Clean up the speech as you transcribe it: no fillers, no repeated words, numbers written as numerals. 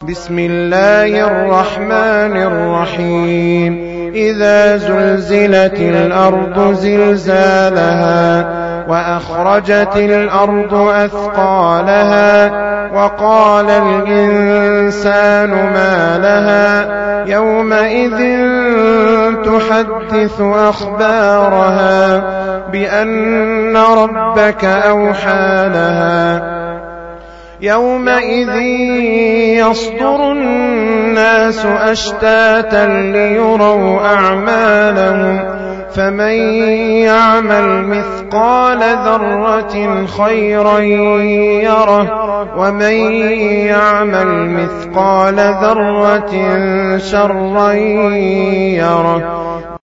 بسم الله الرحمن الرحيم إذا زلزلت الأرض زلزالها وأخرجت الأرض أثقالها وقال الإنسان ما لها يومئذ تحدث أخبارها بأن ربك أوحى لها يومئذ يصدر الناس أشتاتا ليروا أعمالهم فمن يعمل مثقال ذرة خيرا يره ومن يعمل مثقال ذرة شرا يره